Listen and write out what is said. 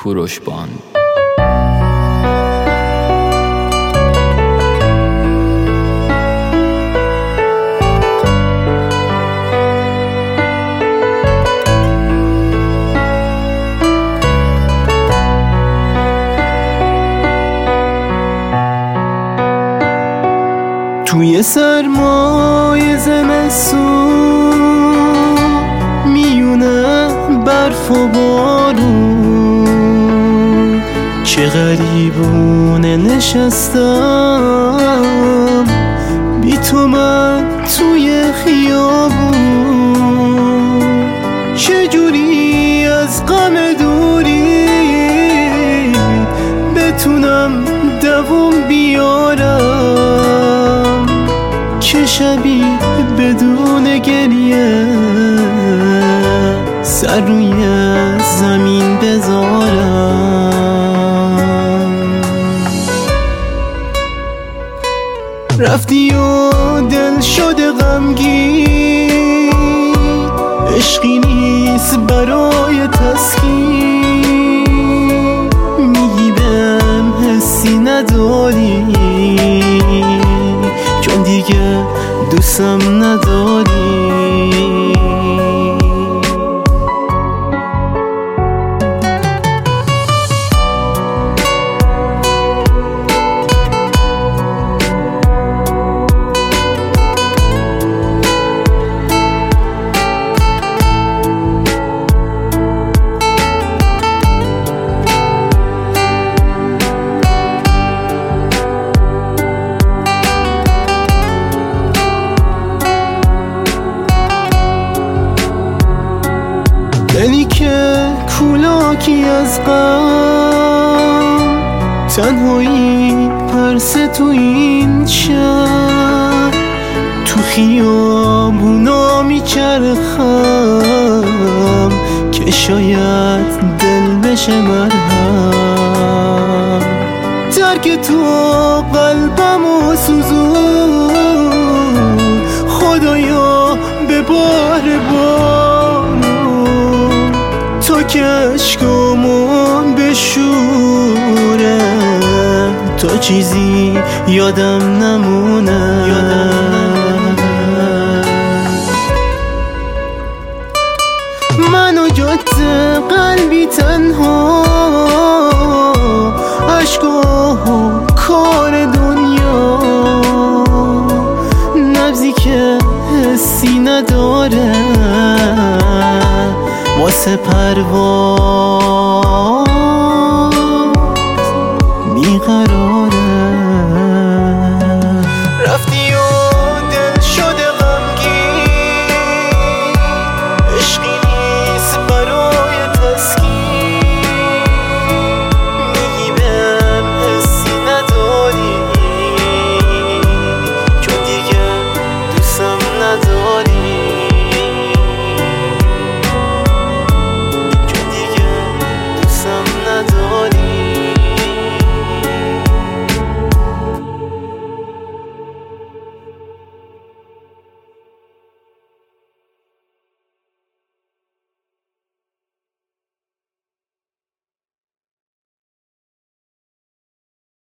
کوروش باند. توی سرمای زمستون میونه برف و بارون، چه غریبونه نشستم بی تو من توی خیابون، چجوری از غم دوری بتونم دوام بیارم که شبی بدون گریه سر روی زمین بذارم. رفتی و دل شده غمگین، عشقی نیست برای تسکین، میگی بهم حسی نداری چون دیگه دوستم نداری. دلی که کولاکی از غم، تنهایی پرسه تو این شهر، تو خیابونا میچرخم که شاید دل بشه مرهم. ترک تو قلبمو سوزون، خدایا به بار تا که عشقامون بشوره، تا چیزی یادم نمونه. من و جات قلبی